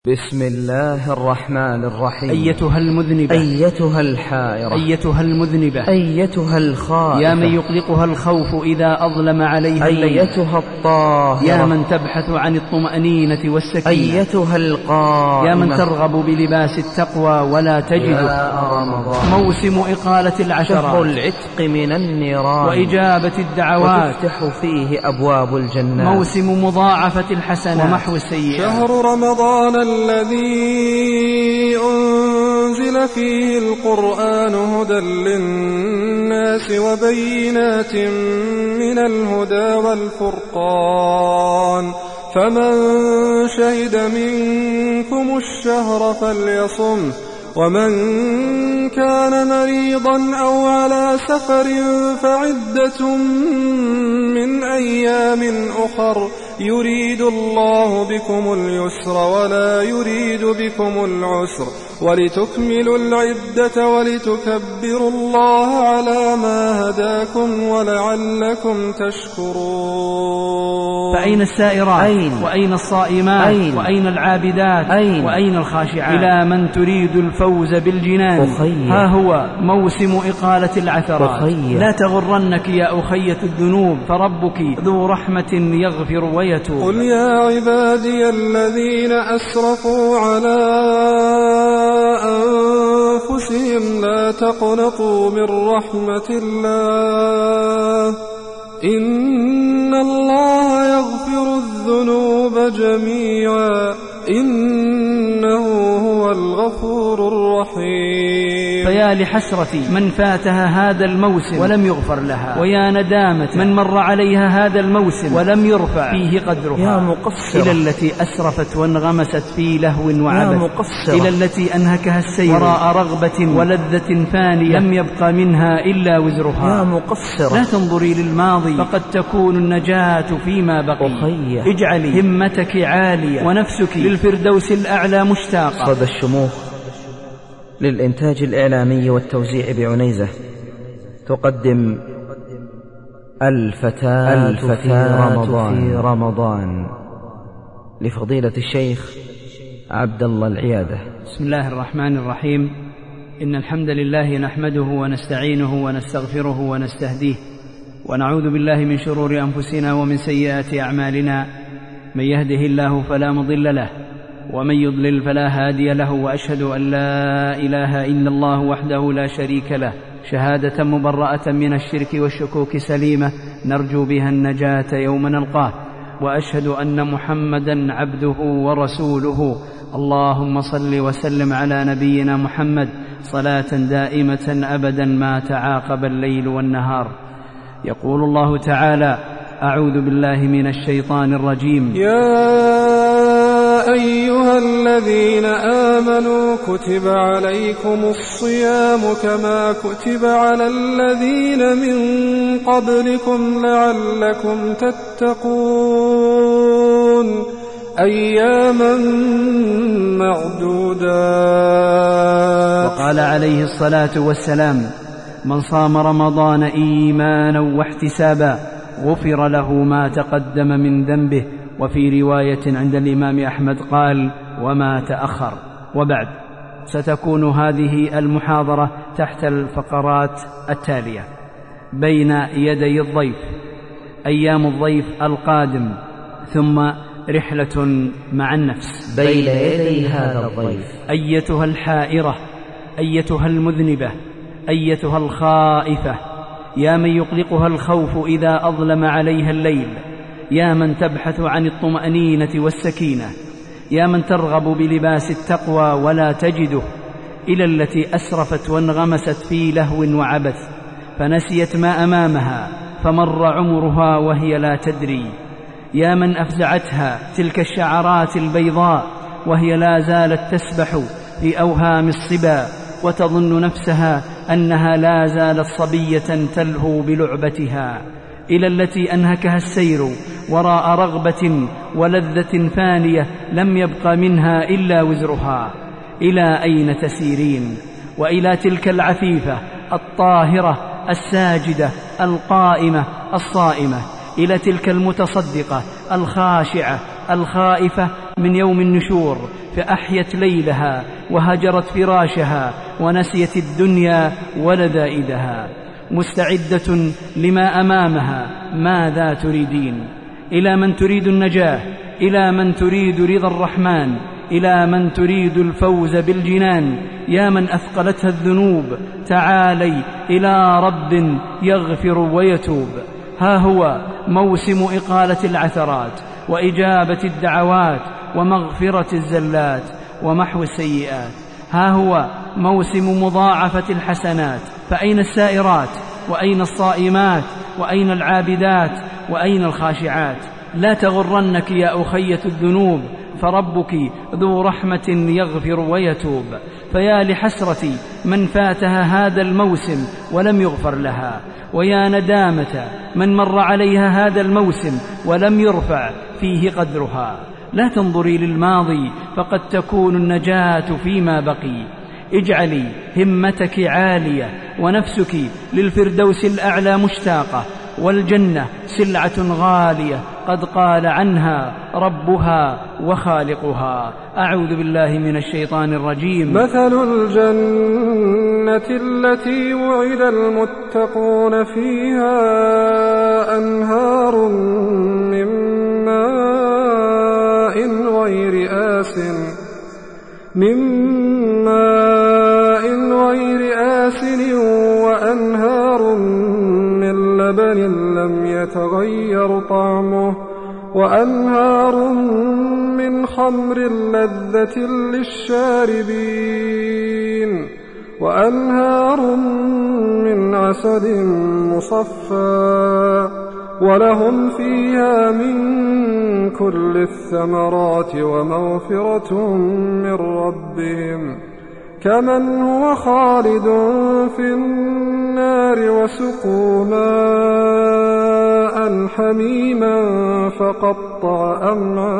بسم الله الرحمن الرحيم. أيتها المذنبة، أيتها الحائرة، أيتها المذنبة، أيتها الخائفة، يا من يقلقها الخوف إذا أظلم عليها الليل، أيتها الطاهرة، يا من تبحث عن الطمأنينة والسكينة، أيتها القائمة، يا من ترغب بلباس التقوى ولا تجد. يا رمضان، موسم إقالة شهر العشرات العتق من النيران وإجابة الدعوات، وتفتح فيه أبواب الجنات، موسم مضاعفة الحسنات ومحو السيئات. شهر رمضان الذي أنزل فيه القرآن هدى للناس وبينات من الهدى والفرقان، فمن شهد منكم الشهر فليصم، ومن كان مريضا أو على سفر فعدة من أيام أخر، يريد الله بكم اليسر ولا يريد بكم العسر، ولتكملوا العدة ولتكبروا الله على ما هداكم ولعلكم تشكرون. فأين السائرات؟ وأين الصائمات؟ وأين العابدات؟ وأين الخاشعات؟ إلى من تريد الفوز بالجنان؟ ها هو موسم إقالة العثرات. لا تغرنك يا أخية الذنوب، فربك ذو رحمة يغفر ويتوب. قل يا عبادي الذين أسرفوا على أنفسهم لا تقنطوا من رحمة الله، إن الله يغفر الذنوب جميعا، إنه هو الغفور الرحيم. فيا لحسرة من فاتها هذا الموسم ولم يغفر لها، ويا ندامة من مر عليها هذا الموسم ولم يرفع فيه قدرها. يا مقصرة، إلى التي أسرفت وانغمست في لهو وعبث، يا مقصرة، إلى التي أنهكها السير وراء رغبة ولذة فانية لم يبقى منها إلا وزرها. يا مقصرة، لا تنظري للماضي فقد تكون النجاة فيما بقي. اجعلي همتك عالية ونفسك للفردوس الأعلى مشتاقة. صدى الشموخ للإنتاج الإعلامي والتوزيع بعنيزة تقدم الفتاة في رمضان لفضيلة الشيخ عبد الله العيادة. بسم الله الرحمن الرحيم. إن الحمد لله نحمده ونستعينه ونستغفره ونستهديه، ونعوذ بالله من شرور أنفسنا ومن سيئات أعمالنا، من يهده الله فلا مضل له ومن يضلل فلا هادي له، وأشهد أن لا إله إلا الله وحده لا شريك له شهادة مبرأة من الشرك والشكوك سليمة نرجو بها النجاة يوم نلقاه، وأشهد أن محمدا عبده ورسوله. اللهم صل وسلم على نبينا محمد صلاة دائمة أبدا ما تعاقب الليل والنهار. يقول الله تعالى: أعوذ بالله من الشيطان الرجيم. يا أيها الذين آمنوا كتب عليكم الصيام كما كتب على الذين من قبلكم لعلكم تتقون، أياما معدودات. وقال عليه الصلاة والسلام: من صام رمضان إيمانا واحتسابا غفر له ما تقدم من ذنبه، وفي رواية عند الإمام أحمد قال: وما تأخر. وبعد، ستكون هذه المحاضرة تحت الفقرات التالية: بين يدي الضيف، أيام الضيف القادم، ثم رحلة مع النفس. بين يدي هذا الضيف، أيتها الحائرة، أيتها المذنبة، أيتها الخائفة، يا من يقلقها الخوف إذا أظلم عليها الليل، يا من تبحث عن الطمأنينة والسكينة، يا من ترغب بلباس التقوى ولا تجده، إلى التي أسرفت وانغمست في لهو وعبث فنسيت ما أمامها فمر عمرها وهي لا تدري، يا من أفزعتها تلك الشعرات البيضاء وهي لا زالت تسبح في أوهام الصبا وتظن نفسها أنها لا زالت صبية تلهو بلعبتها، إلى التي أنهكها السير وراء رغبة ولذة فانية لم يبق منها إلا وزرها. إلى أين تسيرين؟ وإلى تلك العفيفة الطاهرة الساجدة القائمة الصائمة، إلى تلك المتصدقة الخاشعة الخائفة من يوم النشور، فأحيت ليلها وهجرت فراشها ونسيت الدنيا ولذائذها، مستعدة لما أمامها. ماذا تريدين؟ إلى من تريد النجاة؟ إلى من تريد رضا الرحمن؟ إلى من تريد الفوز بالجنان؟ يا من أثقلتها الذنوب، تعالي إلى رب يغفر ويتوب. ها هو موسم إقالة العثرات وإجابة الدعوات ومغفرة الزلات ومحو السيئات. ها هو موسم مضاعفة الحسنات، فأين السائرات؟ وأين الصائمات؟ وأين العابدات؟ وأين الخاشعات؟ لا تغرنك يا أخية الذنوب، فربك ذو رحمة يغفر ويتوب. فيا لحسرة من فاتها هذا الموسم ولم يغفر لها، ويا ندامة من مر عليها هذا الموسم ولم يرفع فيه قدرها. لا تنظري للماضي، فقد تكون النجاة فيما بقي. اجعلي همتك عالية ونفسك للفردوس الأعلى مشتاقة، والجنة سلعة غالية قد قال عنها ربها وخالقها. أعوذ بالله من الشيطان الرجيم. مثل الجنة التي وعد المتقون فيها أنهار من ماء غير آسن وأنهار من لبن لم يتغير طعمه وأنهار من خمر لذة للشاربين وأنهار من عسل مصفى ولهم فيها من كل الثمرات ومغفرة من ربهم كمن هو خالد في النار وسقوا ماء حميما فقطع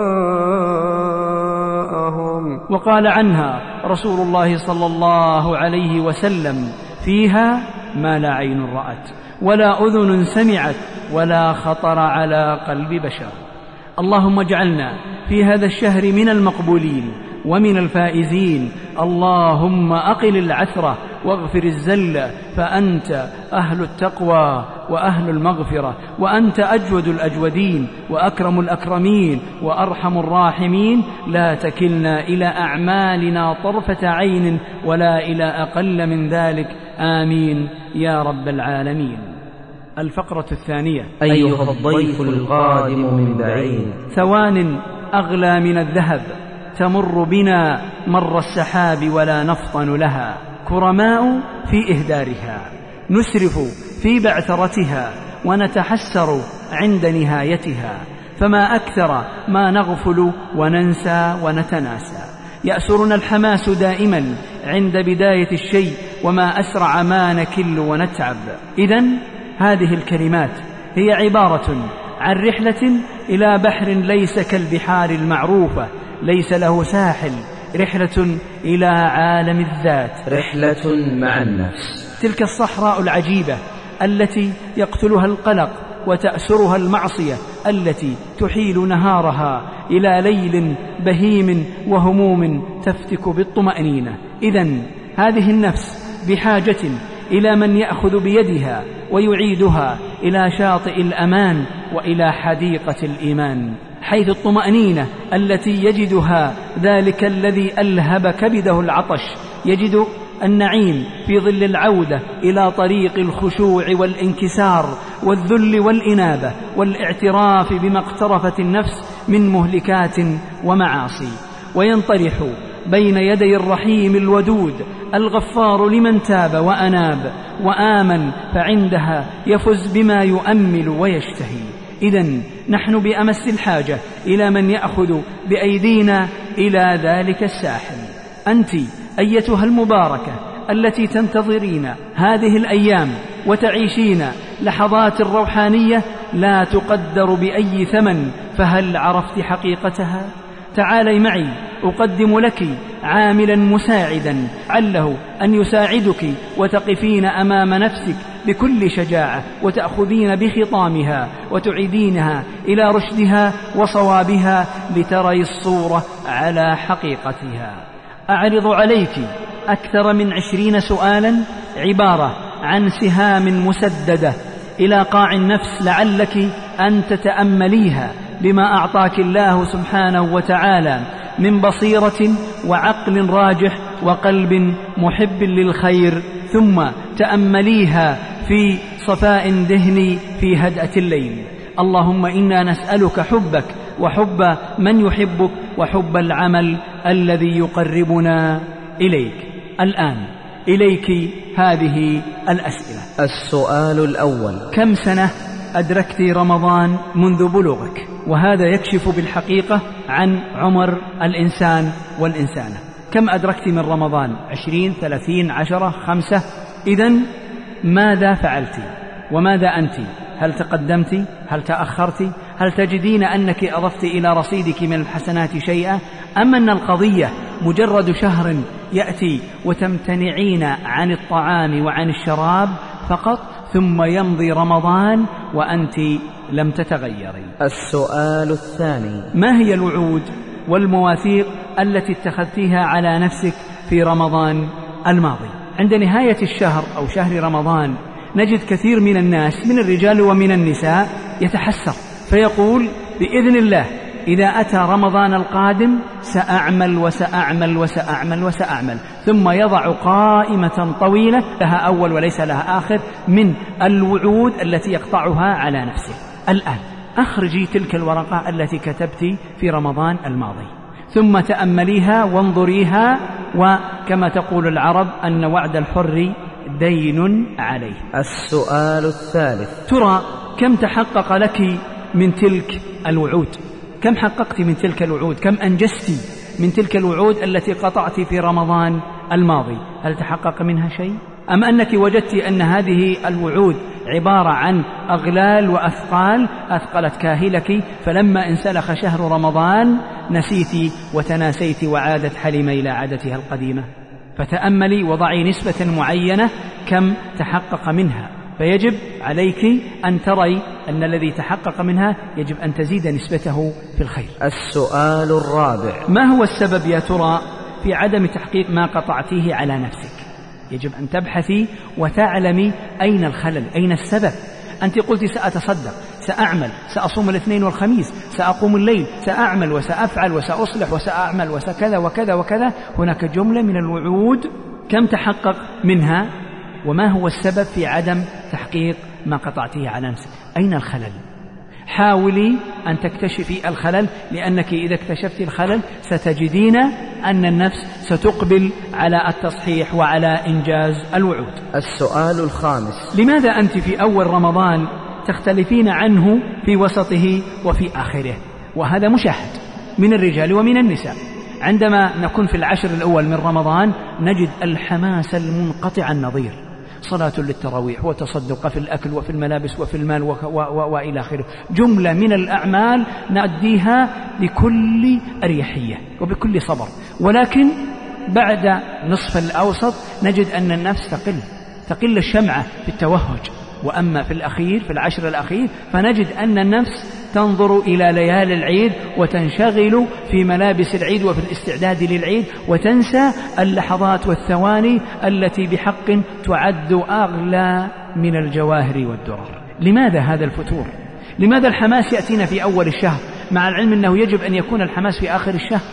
أمعاءهم. وقال عنها رسول الله صلى الله عليه وسلم: فيها ما لا عين رأت ولا أذن سمعت ولا خطر على قلب بشر. اللهم اجعلنا في هذا الشهر من المقبولين ومن الفائزين. اللهم أقل العثرة واغفر الزل، فأنت أهل التقوى وأهل المغفرة، وأنت أجود الأجودين وأكرم الأكرمين وأرحم الراحمين. لا تكلنا إلى أعمالنا طرفة عين ولا إلى أقل من ذلك، آمين يا رب العالمين. الفقرة الثانية: أيها الضيف القادم من بعيد، ثوان أغلى من الذهب تمر بنا مر السحاب ولا نفطن لها، كرماء في إهدارها، نسرف في بعثرتها ونتحسر عند نهايتها، فما أكثر ما نغفل وننسى ونتناسى. يأسرنا الحماس دائما عند بداية الشيء، وما أسرع ما نكل ونتعب. إذن هذه الكلمات هي عبارة عن رحلة إلى بحر ليس كالبحار المعروفة، ليس له ساحل، رحلة إلى عالم الذات، رحلة مع النفس. تلك الصحراء العجيبة التي يقتلها القلق وتأسرها المعصية، التي تحيل نهارها إلى ليل بهيم وهموم تفتك بالطمأنينة. إذن هذه النفس بحاجة إلى من يأخذ بيدها ويعيدها إلى شاطئ الأمان وإلى حديقة الإيمان، حيث الطمأنينة التي يجدها ذلك الذي ألهب كبده العطش، يجد النعيم في ظل العودة إلى طريق الخشوع والانكسار والذل والإنابة والاعتراف بما اقترفت النفس من مهلكات ومعاصي، وينطرح بين يدي الرحيم الودود الغفار لمن تاب وأناب وآمن، فعندها يفز بما يؤمل ويشتهي. إذن نحن بأمس الحاجة إلى من يأخذ بأيدينا إلى ذلك الساحل. أنت أيتها المباركة التي تنتظرين هذه الأيام وتعيشين لحظات روحانية لا تقدر بأي ثمن، فهل عرفت حقيقتها؟ تعالي معي أقدم لك عاملا مساعدا، عله أن يساعدك وتقفين أمام نفسك بكل شجاعة وتأخذين بخطامها وتعيدينها إلى رشدها وصوابها لتري الصورة على حقيقتها. أعرض عليك أكثر من 20 سؤالا عبارة عن سهام مسددة إلى قاع النفس، لعلك أن تتأمليها بما أعطاك الله سبحانه وتعالى من بصيرة وعقل راجح وقلب محب للخير، ثم تأمليها في صفاء دهني في هدأة الليل. اللهم إنا نسألك حبك وحب من يحبك وحب العمل الذي يقربنا إليك. الآن إليك هذه الأسئلة. السؤال الأول: كم سنة أدركت رمضان منذ بلوغك؟ وهذا يكشف بالحقيقة عن عمر الإنسان والإنسانة. كم أدركت من رمضان؟ 20 30 10 5؟ إذن ماذا فعلت وماذا أنت؟ هل تقدمت؟ هل تأخرت؟ هل تجدين أنك أضفت إلى رصيدك من الحسنات شيئا؟ أم أن القضية مجرد شهر يأتي وتمتنعين عن الطعام وعن الشراب فقط، ثم يمضي رمضان وأنت لم تتغيري؟ السؤال الثاني: ما هي الوعود والمواثيق التي اتخذتها على نفسك في رمضان الماضي؟ عند نهاية الشهر أو شهر رمضان نجد كثير من الناس من الرجال ومن النساء يتحسر فيقول بإذن الله إذا أتى رمضان القادم سأعمل وسأعمل وسأعمل وسأعمل، ثم يضع قائمة طويلة لها أول وليس لها آخر من الوعود التي يقطعها على نفسه. الآن أخرجي تلك الورقة التي كتبت في رمضان الماضي، ثم تأمليها وانظريها، وكما تقول العرب أن وعد الحر دين عليه. السؤال الثالث: ترى كم تحقق لك من تلك الوعود؟ كم حققت من تلك الوعود؟ كم أنجزت من تلك الوعود التي قطعت في رمضان الماضي؟ هل تحقق منها شيء؟ أم أنك وجدت أن هذه الوعود عبارة عن أغلال وأثقال أثقلت كاهلك، فلما انسلخ شهر رمضان نسيت وتناسيت وعادت حليمة إلى عادتها القديمة؟ فتأملي وضعي نسبة معينة كم تحقق منها، فيجب عليك أن تري أن الذي تحقق منها يجب أن تزيد نسبته في الخير. السؤال الرابع: ما هو السبب يا ترى في عدم تحقيق ما قطعتيه على نفسك؟ يجب أن تبحثي وتعلمي أين الخلل، أين السبب. أنت قلت سأتصدق، سأعمل، سأصوم الاثنين والخميس، سأقوم الليل، سأعمل وسأفعل وسأصلح وسأعمل وسكذا وكذا وكذا. هناك جملة من الوعود، كم تحقق منها؟ وما هو السبب في عدم تحقيق ما قطعته على نفسك؟ أين الخلل؟ حاولي أن تكتشفي الخلل، لأنك إذا اكتشفت الخلل ستجدين أن النفس ستقبل على التصحيح وعلى إنجاز الوعود. السؤال الخامس: لماذا أنت في أول رمضان تختلفين عنه في وسطه وفي آخره؟ وهذا مشاهد من الرجال ومن النساء. عندما نكون في العشر الأول من رمضان نجد الحماس المنقطع النظير، صلاة للتراويح وتصدق في الأكل وفي الملابس وفي المال وإلى آخره، جملة من الأعمال نؤديها بكل أريحية وبكل صبر. ولكن بعد نصف الأوسط نجد أن النفس تقل الشمعة في التوهج. وأما في الأخير، في العشر الأخير، فنجد أن النفس تنظر إلى ليالي العيد وتنشغل في ملابس العيد وفي الاستعداد للعيد، وتنسى اللحظات والثواني التي بحق تعد أغلى من الجواهر والدرر. لماذا هذا الفتور؟ لماذا الحماس يأتينا في أول الشهر مع العلم أنه يجب أن يكون الحماس في آخر الشهر؟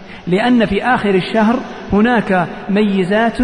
لأن في آخر الشهر هناك ميزات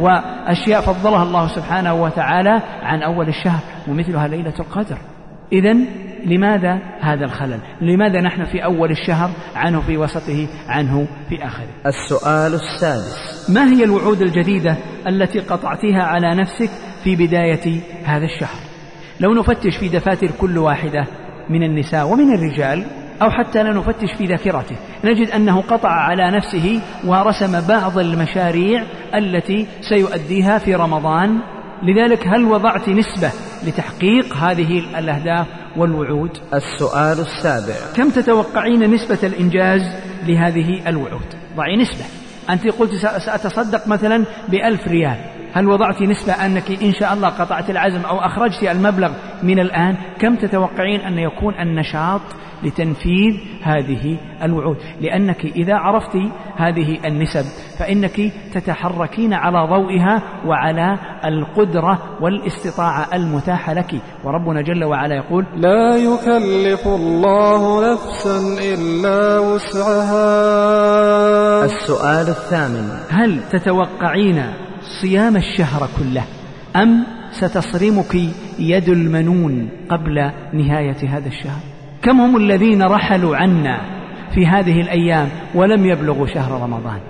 وأشياء فضلها الله سبحانه وتعالى عن أول الشهر، ومثلها ليلة القدر. إذن لماذا هذا الخلل؟ لماذا نحن في أول الشهر عنه في وسطه عنه في آخره؟ السؤال السادس: ما هي الوعود الجديدة التي قطعتها على نفسك في بداية هذا الشهر؟ لو نفتش في دفاتر كل واحدة من النساء ومن الرجال، أو حتى لا نفتش في ذاكرته، نجد أنه قطع على نفسه ورسم بعض المشاريع التي سيؤديها في رمضان. لذلك هل وضعت نسبة لتحقيق هذه الأهداف والوعود؟ السؤال السابع: كم تتوقعين نسبة الإنجاز لهذه الوعود؟ ضعي نسبة. أنت قلت سأتصدق مثلا ب1000 ريال، هل وضعت نسبة أنك إن شاء الله قطعت العزم أو أخرجت المبلغ من الآن؟ كم تتوقعين أن يكون النشاط لتنفيذ هذه الوعود؟ لأنك إذا عرفت هذه النسب فإنك تتحركين على ضوئها وعلى القدرة والاستطاعة المتاحة لك. وربنا جل وعلا يقول: لا يكلف الله نفسا إلا وسعها. السؤال الثامن: هل تتوقعين صيام الشهر كله أم ستصرمك يد المنون قبل نهاية هذا الشهر؟ كم هم الذين رحلوا عنا في هذه الأيام ولم يبلغوا شهر رمضان،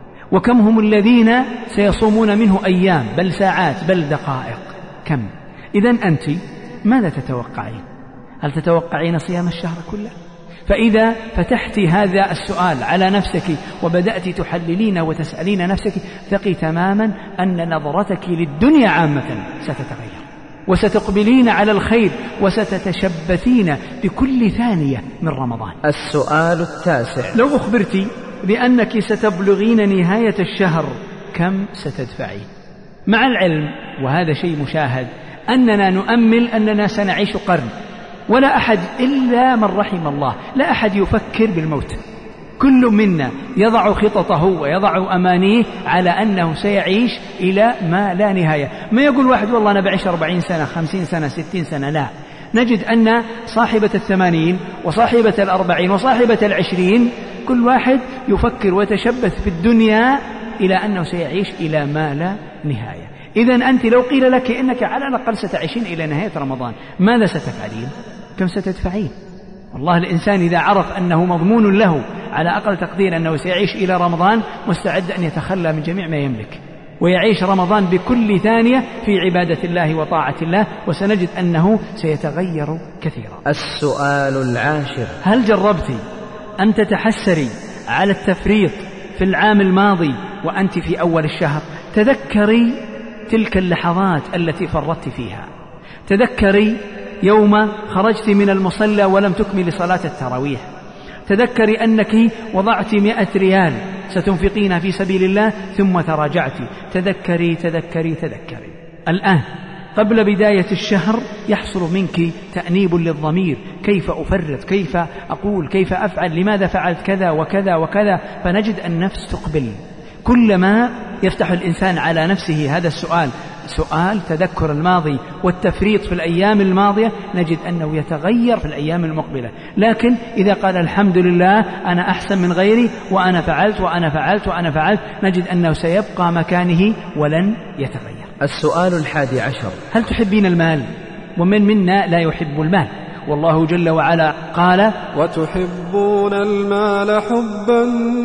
وكم هم الذين سيصومون منه أيام بل ساعات بل دقائق؟ كم؟ إذن أنت ماذا تتوقعين؟ هل تتوقعين صيام الشهر كله؟ فإذا فتحت هذا السؤال على نفسك وبدأت تحللين وتسألين نفسك ثقي تماما أن نظرتك للدنيا عامة ستتغير، وستقبلين على الخير وستتشبثين بكل ثانية من رمضان. السؤال التاسع: لو أخبرت بأنك ستبلغين نهاية الشهر كم ستدفعين؟ مع العلم، وهذا شيء مشاهد، أننا نؤمل أننا سنعيش قرن، ولا أحد إلا من رحم الله، لا أحد يفكر بالموت. كل منا يضع خططه ويضع أمانيه على أنه سيعيش إلى ما لا نهاية. ما يقول واحد والله أنا بعيش 40 سنة 50 سنة 60 سنة، لا. نجد أن صاحبة 80 وصاحبة 40 وصاحبة 20 كل واحد يفكر ويتشبث في الدنيا إلى أنه سيعيش إلى ما لا نهاية. إذن أنت لو قيل لك إنك على الأقل ستعيشين إلى نهاية رمضان، ماذا ستفعلين؟ كم ستدفعين؟ والله الإنسان إذا عرف أنه مضمون له على أقل تقدير أنه سيعيش إلى رمضان مستعد أن يتخلى من جميع ما يملك ويعيش رمضان بكل ثانية في عبادة الله وطاعة الله، وسنجد أنه سيتغير كثيرا. السؤال العاشر: هل جربت أن تتحسري على التفريط في العام الماضي وأنت في أول الشهر؟ تذكري تلك اللحظات التي فرطت فيها، تذكري يوم خرجت من المصلى ولم تكمل صلاة التراويح، تذكري أنك وضعت 100 ريال ستنفقين في سبيل الله ثم تراجعت. تذكري تذكري تذكري. الآن قبل بداية الشهر يحصل منك تأنيب للضمير، كيف أفرط، كيف أقول، كيف أفعل، لماذا فعلت كذا وكذا وكذا. فنجد النفس تقبل. كلما يفتح الإنسان على نفسه هذا السؤال، سؤال تذكر الماضي والتفريط في الأيام الماضية، نجد أنه يتغير في الأيام المقبلة. لكن إذا قال الحمد لله أنا أحسن من غيري وأنا فعلت وأنا فعلت وأنا فعلت، نجد أنه سيبقى مكانه ولن يتغير. السؤال 11: هل تحبين المال؟ ومن منا لا يحب المال؟ والله جل وعلا قال: وتحبون المال حبا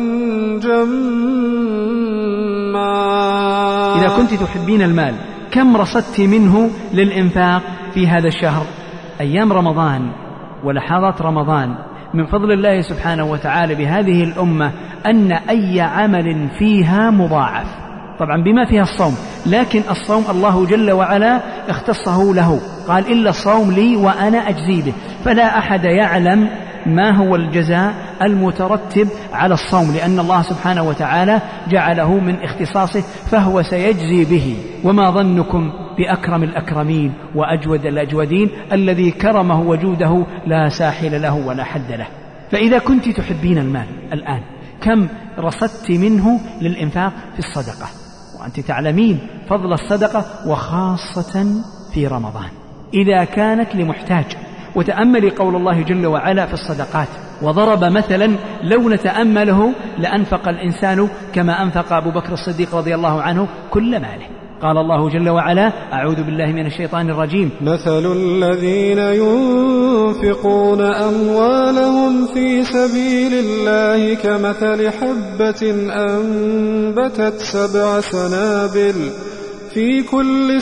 جما. إذا كنت تحبين المال كم رصدت منه للإنفاق في هذا الشهر؟ أيام رمضان ولحظات رمضان من فضل الله سبحانه وتعالى بهذه الأمة أن أي عمل فيها مضاعف، طبعا بما فيها الصوم، لكن الصوم الله جل وعلا اختصه له، قال: إلا الصوم لي وأنا أجزي به. فلا أحد يعلم ما هو الجزاء المترتب على الصوم، لأن الله سبحانه وتعالى جعله من اختصاصه فهو سيجزي به. وما ظنكم بأكرم الأكرمين وأجود الأجودين الذي كرمه وجوده لا ساحل له ولا حد له. فإذا كنت تحبين المال الآن كم رصدت منه للإنفاق في الصدقة؟ وأنت تعلمين فضل الصدقة وخاصة في رمضان إذا كانت لمحتاج. وتأملي قول الله جل وعلا في الصدقات، وضرب مثلا لو نتأمله لأنفق الإنسان كما أنفق أبو بكر الصديق رضي الله عنه كل ماله. قال الله جل وعلا: أعوذ بالله من الشيطان الرجيم: مثل الذين ينفقون أموالهم في سبيل الله كمثل حبة أنبتت 7 سنابل في كل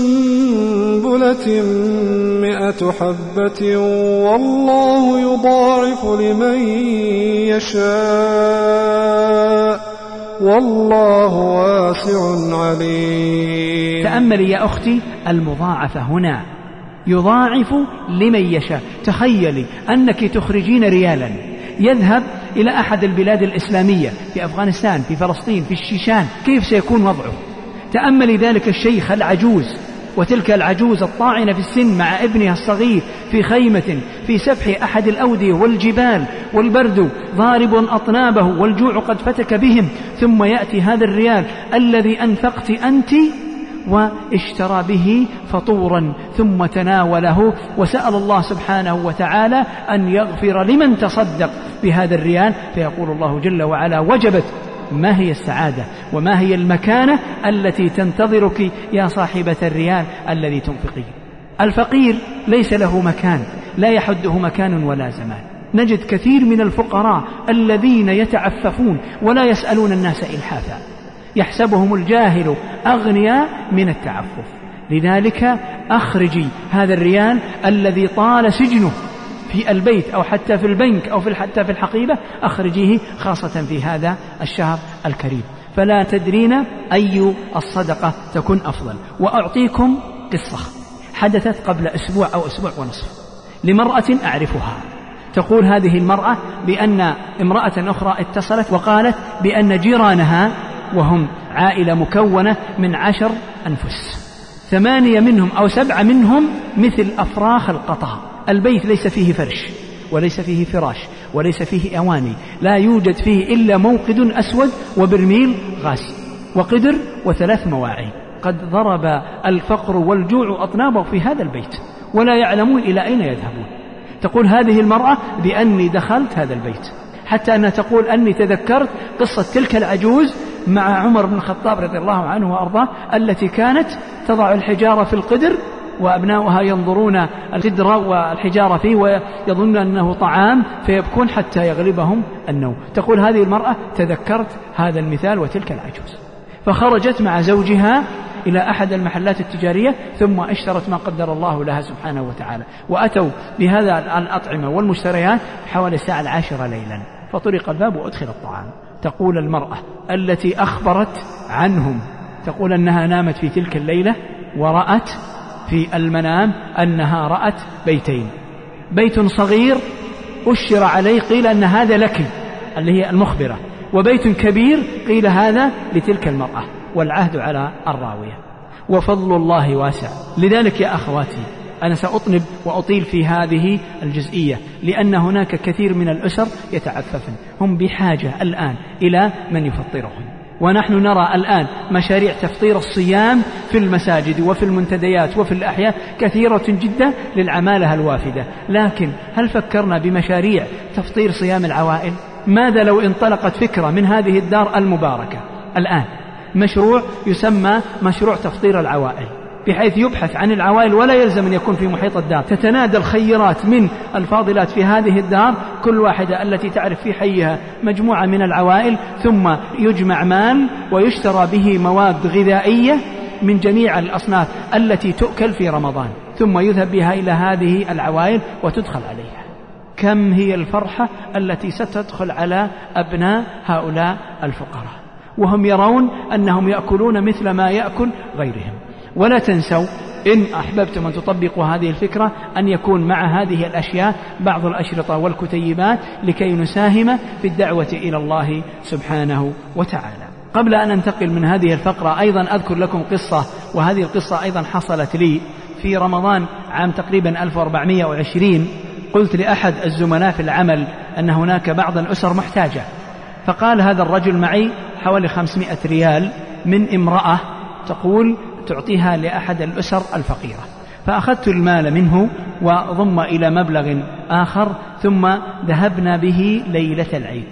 سنبلة 100 حبة والله يضاعف لمن يشاء والله واسع عليم. تأملي يا أختي المضاعفة هنا، يضاعف لمن يشاء. تخيلي أنك تخرجين ريالا يذهب إلى أحد البلاد الإسلامية في أفغانستان، في فلسطين، في الشيشان، كيف سيكون وضعه؟ تأملي ذلك الشيخ العجوز وتلك العجوز الطاعنة في السن مع ابنها الصغير في خيمة في سفح أحد الأودية والجبال والبرد ضارب أطنابه والجوع قد فتك بهم، ثم يأتي هذا الريال الذي أنفقت أنت واشترى به فطورا ثم تناوله وسأل الله سبحانه وتعالى أن يغفر لمن تصدق بهذا الريال، فيقول الله جل وعلا: وجبت. ما هي السعادة وما هي المكانة التي تنتظرك يا صاحبة الريال الذي تنفقين؟ الفقير ليس له مكان، لا يحده مكان ولا زمان. نجد كثير من الفقراء الذين يتعففون ولا يسألون الناس إلحافا، يحسبهم الجاهل أغنياء من التعفف. لذلك أخرجي هذا الريال الذي طال سجنه في البيت أو حتى في البنك أو حتى في الحقيبة، أخرجيه خاصة في هذا الشهر الكريم، فلا تدرين أي الصدقة تكون أفضل. وأعطيكم قصة حدثت قبل أسبوع أو أسبوع ونصف لمرأة أعرفها. تقول هذه المرأة بأن امرأة أخرى اتصلت وقالت بأن جيرانها، وهم عائلة مكونة من 10 أنفس، 8 منهم أو 7 منهم مثل أفراخ القطا، البيت ليس فيه فرش وليس فيه فراش وليس فيه أواني، لا يوجد فيه إلا موقد أسود وبرميل غاز وقدر و3 مواعين. قد ضرب الفقر والجوع أطنابه في هذا البيت ولا يعلمون إلى أين يذهبون. تقول هذه المرأة بأني دخلت هذا البيت، حتى أنها تقول أني تذكرت قصة تلك العجوز مع عمر بن الخطاب رضي الله عنه وأرضاه، التي كانت تضع الحجارة في القدر وأبناؤها ينظرون القدر والحجارة فيه ويظن أنه طعام فيبكون حتى يغلبهم النوم. تقول هذه المرأة تذكرت هذا المثال وتلك العجوز، فخرجت مع زوجها إلى أحد المحلات التجارية ثم اشترت ما قدر الله لها سبحانه وتعالى، وأتوا بهذا الأطعمة والمشتريات حوالي الساعة 10 ليلا، فطرق الباب وأدخل الطعام. تقول المرأة التي أخبرت عنهم، تقول أنها نامت في تلك الليلة ورأت في المنام أنها رأت بيتين، بيت صغير أشر عليه قيل أن هذا لك اللي هي المخبرة، وبيت كبير قيل هذا لتلك المرأة، والعهد على الراوية، وفضل الله واسع. لذلك يا أخواتي أنا سأطنب وأطيل في هذه الجزئية، لأن هناك كثير من الأسر يتعففن، هم بحاجة الآن إلى من يفطرهم. ونحن نرى الآن مشاريع تفطير الصيام في المساجد وفي المنتديات وفي الأحياء كثيرة جدا للعمالة الوافدة، لكن هل فكرنا بمشاريع تفطير صيام العوائل؟ ماذا لو انطلقت فكرة من هذه الدار المباركة الآن، مشروع يسمى مشروع تفطير العوائل، بحيث يبحث عن العوائل ولا يلزم أن يكون في محيط الدار، تتنادى الخيرات من الفاضلات في هذه الدار، كل واحدة التي تعرف في حيها مجموعة من العوائل، ثم يجمع مال ويشترى به مواد غذائية من جميع الأصناف التي تؤكل في رمضان، ثم يذهب بها إلى هذه العوائل وتدخل عليها. كم هي الفرحة التي ستدخل على أبناء هؤلاء الفقراء وهم يرون أنهم يأكلون مثل ما يأكل غيرهم. ولا تنسوا إن أحببتم أن تطبقوا هذه الفكرة أن يكون مع هذه الأشياء بعض الأشرطة والكتيبات لكي نساهم في الدعوة إلى الله سبحانه وتعالى. قبل أن أنتقل من هذه الفقرة أيضا أذكر لكم قصة، وهذه القصة أيضا حصلت لي في رمضان عام تقريبا 1420. قلت لأحد الزملاء في العمل أن هناك بعض الأسر محتاجة، فقال هذا الرجل معي حوالي 500 ريال من امرأة تقول تعطيها لأحد الأسر الفقيرة، فأخذت المال منه وضم إلى مبلغ آخر، ثم ذهبنا به ليلة العيد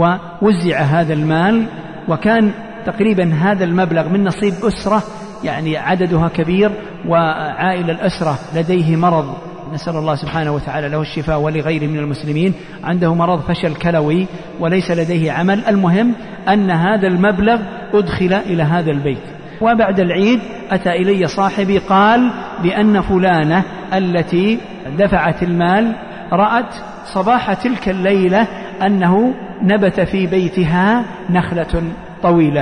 ووزع هذا المال، وكان تقريبا هذا المبلغ من نصيب أسرة يعني عددها كبير، وعائل الأسرة لديه مرض نسأل الله سبحانه وتعالى له الشفاء ولغيره من المسلمين، عنده مرض فشل كلوي وليس لديه عمل. المهم أن هذا المبلغ أدخل إلى هذا البيت. وبعد العيد أتى إلي صاحبي قال بأن فلانة التي دفعت المال رأت صباح تلك الليلة أنه نبت في بيتها نخلة طويلة،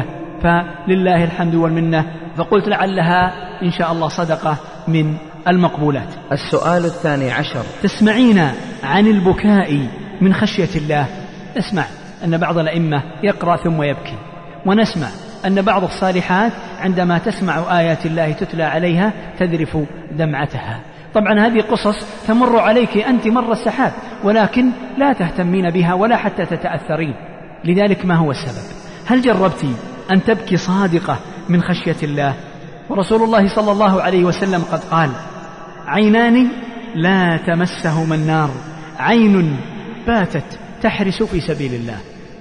فلله الحمد والمنة. فقلت لعلها إن شاء الله صدقة من المقبولات. السؤال 12. تسمعين عن البكاء من خشية الله؟ نسمع أن بعض الأئمة يقرأ ثم يبكي، ونسمع أن بعض الصالحات عندما تسمع آيات الله تتلى عليها تذرف دمعتها. طبعا هذه قصص تمر عليك أنت مر السحاب، ولكن لا تهتمين بها ولا حتى تتأثرين. لذلك ما هو السبب؟ هل جربت أن تبكي صادقة من خشية الله؟ ورسول الله صلى الله عليه وسلم قد قال: عينان لا تمسهما النار، عين باتت تحرس في سبيل الله،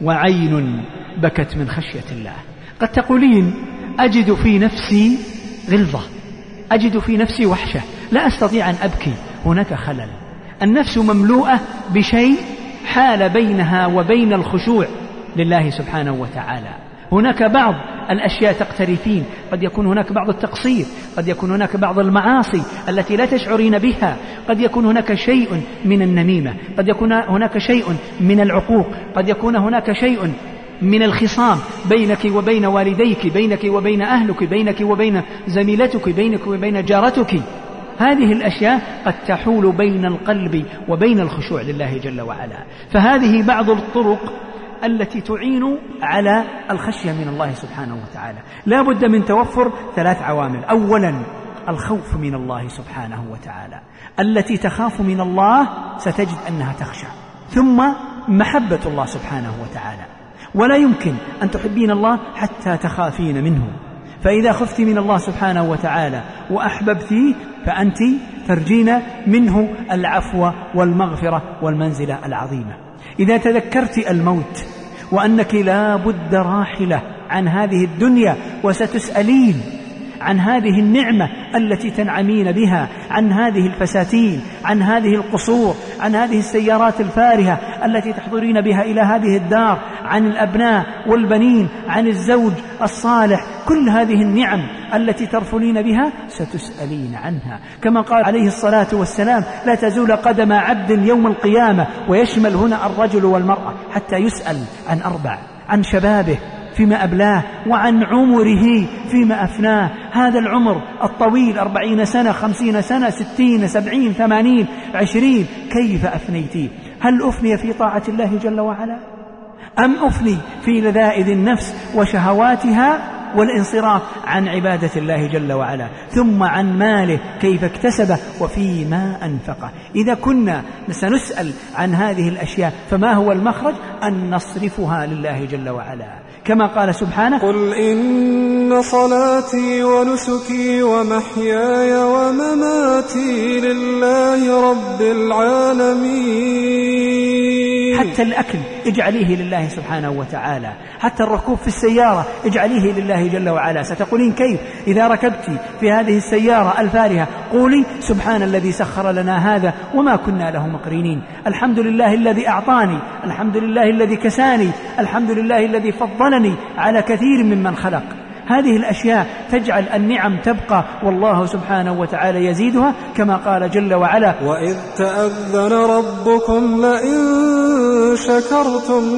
وعين بكت من خشية الله. قد تقولين: أجد في نفسي غلظة، أجد في نفسي وحشة، لا أستطيع أن أبكي. هناك خلل، النفس مملوءة بشيء حال بينها وبين الخشوع لله سبحانه وتعالى. هناك بعض الأشياء تقترفين، قد يكون هناك بعض التقصير، قد يكون هناك بعض المعاصي التي لا تشعرين بها، قد يكون هناك شيء من النميمة، قد يكون هناك شيء من العقوق، قد يكون هناك شيء من الخصام بينك وبين والديك، بينك وبين أهلك، بينك وبين زميلتك، بينك وبين جارتك. هذه الأشياء قد تحول بين القلب وبين الخشوع لله جل وعلا. فهذه بعض الطرق التي تعين على الخشية من الله سبحانه وتعالى. لا بد من توفر 3 عوامل. أولا الخوف من الله سبحانه وتعالى، التي تخاف من الله ستجد أنها تخشى. ثم محبة الله سبحانه وتعالى، ولا يمكن أن تحبين الله حتى تخافين منه. فإذا خفت من الله سبحانه وتعالى وأحببتيه فأنت ترجين منه العفو والمغفرة والمنزلة العظيمة. إذا تذكرت الموت وأنك لا بد راحلة عن هذه الدنيا وستسألين عن هذه النعمة التي تنعمين بها، عن هذه الفساتين، عن هذه القصور، عن هذه السيارات الفارهة التي تحضرين بها إلى هذه الدار، عن الأبناء والبنين، عن الزوج الصالح، كل هذه النعم التي ترفلين بها ستسألين عنها. كما قال عليه الصلاة والسلام: لا تزول قدم عبد يوم القيامة، ويشمل هنا الرجل والمرأة، حتى يسأل عن 4: عن شبابه فيما أبلاه، وعن عمره فيما أفناه. هذا العمر الطويل 40 سنة، 50 سنة، 60، 70، 80، 20، كيف أفنيتيه؟ هل أفني في طاعة الله جل وعلا، أم أفني في لذائذ النفس وشهواتها والانصراف عن عبادة الله جل وعلا؟ ثم عن ماله كيف اكتسبه وفيما أنفقه. إذا كنا سنسأل عن هذه الأشياء فما هو المخرج؟ أن نصرفها لله جل وعلا، كما قال سبحانه: قل إن صلاتي ونسكي ومحياي ومماتي لله رب العالمين. حتى الأكل اجعليه لله سبحانه وتعالى، حتى الركوب في السيارة اجعليه لله جل وعلا. ستقولين: كيف؟ إذا ركبت في هذه السيارة الفارهة قولي: سبحان الذي سخر لنا هذا وما كنا له مقرنين، الحمد لله الذي أعطاني، الحمد لله الذي كساني، الحمد لله الذي فضلني على كثير ممن خلق. هذه الأشياء تجعل النعم تبقى، والله سبحانه وتعالى يزيدها، كما قال جل وعلا: وإذ تأذن ربكم لئن شكرتم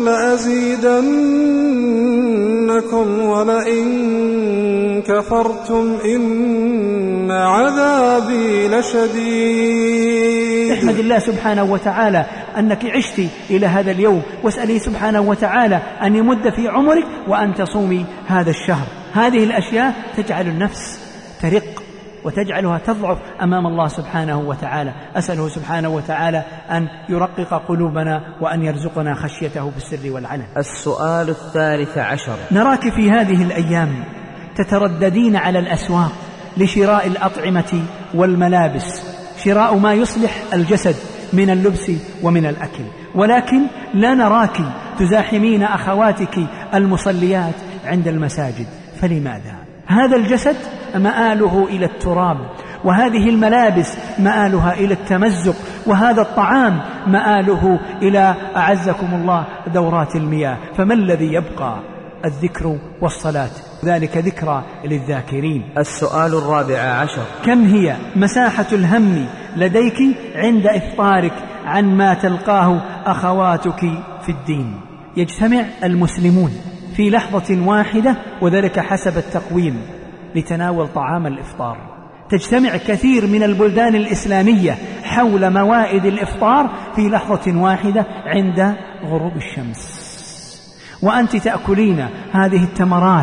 لأزيدنكم ولئن كفرتم إن عذابي لشديد. احمد الله سبحانه وتعالى أنك عشت إلى هذا اليوم، واسألي سبحانه وتعالى أن يمد في عمرك وأن تصومي هذا الشهر. هذه الأشياء تجعل النفس ترق وتجعلها تضعف أمام الله سبحانه وتعالى. أسأله سبحانه وتعالى أن يرقق قلوبنا وأن يرزقنا خشيته بالسر والعلن. السؤال 13: نراك في هذه الأيام تترددين على الأسواق لشراء الأطعمة والملابس، شراء ما يصلح الجسد من اللبس ومن الأكل، ولكن لا نراك تزاحمين أخواتك المصليات عند المساجد. فلماذا؟ هذا الجسد مآله إلى التراب، وهذه الملابس مآلها إلى التمزق، وهذا الطعام مآله إلى أعزكم الله دورات المياه. فما الذي يبقى؟ الذكر والصلاة، ذلك ذكرى للذاكرين. السؤال 14: كم هي مساحة الهم لديك عند إفطارك عن ما تلقاه أخواتك في الدين؟ يجتمع المسلمون في لحظة واحدة، وذلك حسب التقويم، لتناول طعام الإفطار. تجتمع كثير من البلدان الإسلامية حول موائد الإفطار في لحظة واحدة عند غروب الشمس، وأنت تأكلين هذه التمرات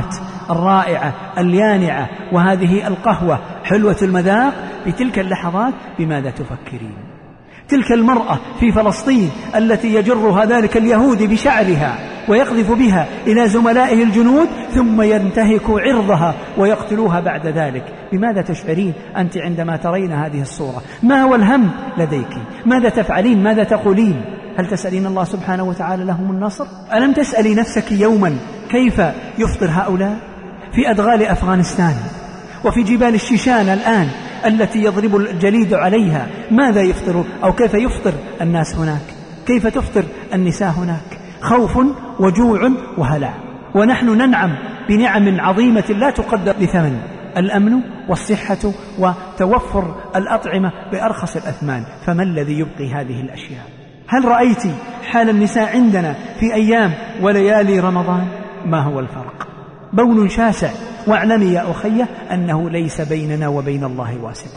الرائعة اليانعة وهذه القهوة حلوة المذاق، بتلك اللحظات بماذا تفكرين؟ تلك المرأة في فلسطين التي يجرها ذلك اليهودي بشعرها ويقذف بها إلى زملائه الجنود ثم ينتهك عرضها ويقتلوها بعد ذلك، بماذا تشعرين أنت عندما ترين هذه الصورة؟ ما هو الهم لديك؟ ماذا تفعلين؟ ماذا تقولين؟ هل تسألين الله سبحانه وتعالى لهم النصر؟ ألم تسألي نفسك يوما كيف يفطر هؤلاء في أدغال أفغانستان وفي جبال الشيشان الآن التي يضرب الجليد عليها؟ ماذا يفطر أو كيف يفطر الناس هناك؟ كيف تفطر النساء هناك؟ خوف وجوع وهلع، ونحن ننعم بنعم عظيمة لا تقدر بثمن، الأمن والصحة وتوفر الأطعمة بأرخص الأثمان، فما الذي يبقي هذه الأشياء؟ هل رأيت حال النساء عندنا في أيام وليالي رمضان؟ ما هو الفرق؟ بون شاسع. واعلمي يا أخي أنه ليس بيننا وبين الله واسطة.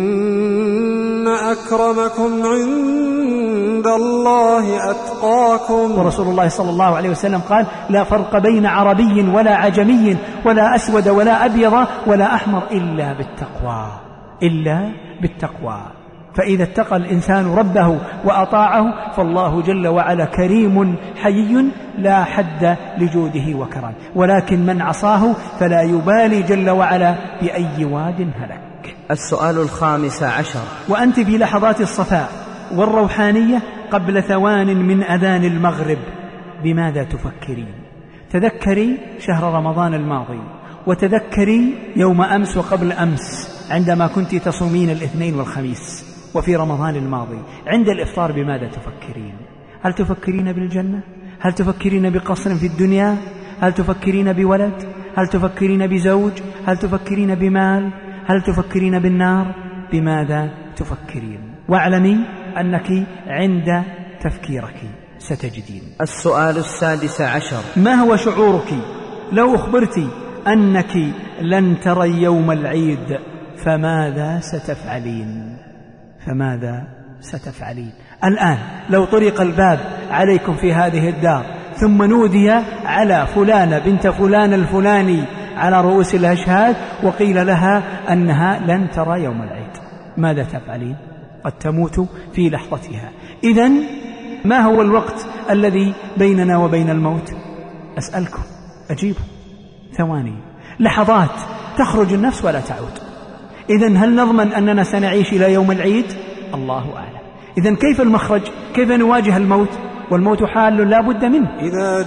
إن أكرمكم عند الله أتقاكم. ورسول الله صلى الله عليه وسلم قال: لا فرق بين عربي ولا عجمي ولا أسود ولا أبيض ولا أحمر إلا بالتقوى، إلا بالتقوى. فإذا اتقى الإنسان ربه وأطاعه فالله جل وعلا كريم حيي لا حد لجوده وكرم، ولكن من عصاه فلا يبالي جل وعلا بأي واد هلك. السؤال 15. وأنت في لحظات الصفاء والروحانية قبل ثوان من أذان المغرب بماذا تفكرين؟ تذكري شهر رمضان الماضي، وتذكري يوم أمس وقبل أمس عندما كنت تصومين الاثنين والخميس، وفي رمضان الماضي عند الإفطار بماذا تفكرين؟ هل تفكرين بالجنة؟ هل تفكرين بقصر في الدنيا؟ هل تفكرين بولد؟ هل تفكرين بزوج؟ هل تفكرين بمال؟ هل تفكرين بالنار؟ بماذا تفكرين؟ واعلمي أنك عند تفكيرك ستجدين. السؤال 16. ما هو شعورك لو أخبرت أنك لن تري يوم العيد؟ فماذا ستفعلين؟ فماذا ستفعلين؟ الآن لو طرق الباب عليكم في هذه الدار ثم نودي على فلانة بنت فلان الفلاني على رؤوس الأشهاد وقيل لها أنها لن ترى يوم العيد، ماذا تفعلين؟ قد تموت في لحظتها. إذن ما هو الوقت الذي بيننا وبين الموت؟ أسألكم أجيبوا. ثواني، لحظات تخرج النفس ولا تعود. إذن هل نضمن أننا سنعيش إلى يوم العيد؟ الله أعلم. إذن كيف المخرج؟ كيف نواجه الموت؟ والموت حال لا بد منه. إذا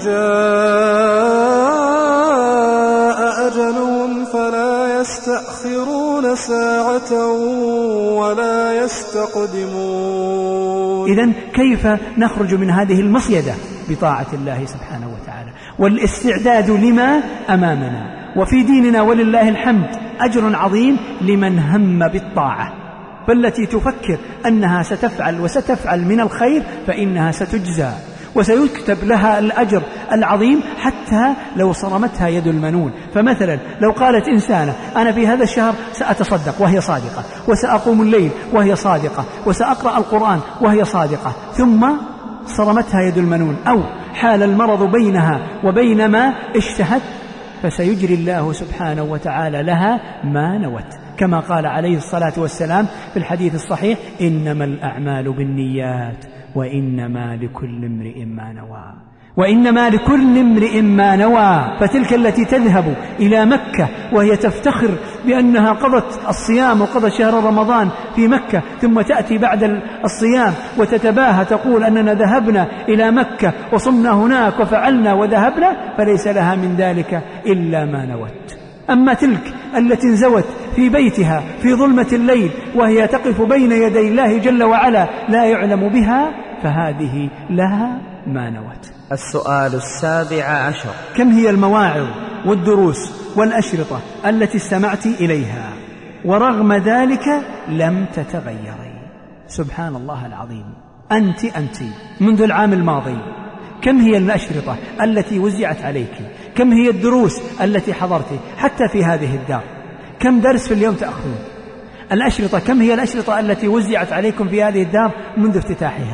جاء أجلهم فلا يستأخرون ساعة ولا يستقدمون. إذن كيف نخرج من هذه المصيدة؟ بطاعة الله سبحانه وتعالى والاستعداد لما أمامنا. وفي ديننا ولله الحمد أجر عظيم لمن هم بالطاعة، فالتي تفكر أنها ستفعل وستفعل من الخير فإنها ستجزى وسيكتب لها الأجر العظيم حتى لو صرمتها يد المنون. فمثلا لو قالت إنسانة أنا في هذا الشهر سأتصدق وهي صادقة، وسأقوم الليل وهي صادقة، وسأقرأ القرآن وهي صادقة، ثم صرمتها يد المنون أو حال المرض بينها وبين ما اشتهت، فسيجري الله سبحانه وتعالى لها ما نوت، كما قال عليه الصلاة والسلام في الحديث الصحيح: إنما الأعمال بالنيات وإنما لكل امرئ ما نوى، وإنما لكل امرئ ما نوى. فتلك التي تذهب إلى مكة وهي تفتخر بأنها قضت الصيام وقضت شهر رمضان في مكة، ثم تأتي بعد الصيام وتتباهى تقول أننا ذهبنا إلى مكة وصمنا هناك وفعلنا وذهبنا، فليس لها من ذلك إلا ما نوت. أما تلك التي انزوت في بيتها في ظلمة الليل وهي تقف بين يدي الله جل وعلا لا يعلم بها، فهذه لها ما نوت. السؤال 17. كم هي المواعظ والدروس والأشرطة التي استمعت إليها ورغم ذلك لم تتغيري؟ سبحان الله العظيم. أنت منذ العام الماضي كم هي الأشرطة التي وزعت عليك؟ كم هي الدروس التي حضرت حتى في هذه الدار؟ كم درس في اليوم تأخذون؟ الأشرطة كم هي الأشرطة التي وزعت عليكم في هذه الدار منذ افتتاحها؟